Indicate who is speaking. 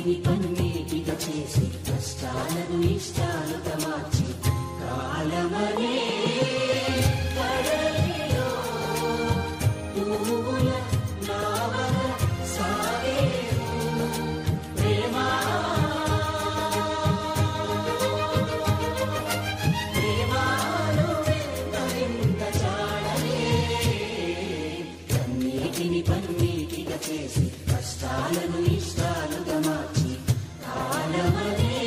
Speaker 1: కన్నీటిని పన్నీటిగా చేసి కష్టాలను ఇష్టాలుగా మార్చి కాలమనే కడలిలో పువ్వుల నావల సాగేను ప్రేమా ప్రేమాను వింత చాడలే కన్నీటిని పన్నీటిగా చేసి కష్టాలను ఇష్టాలుగా మార్చి కాలమనే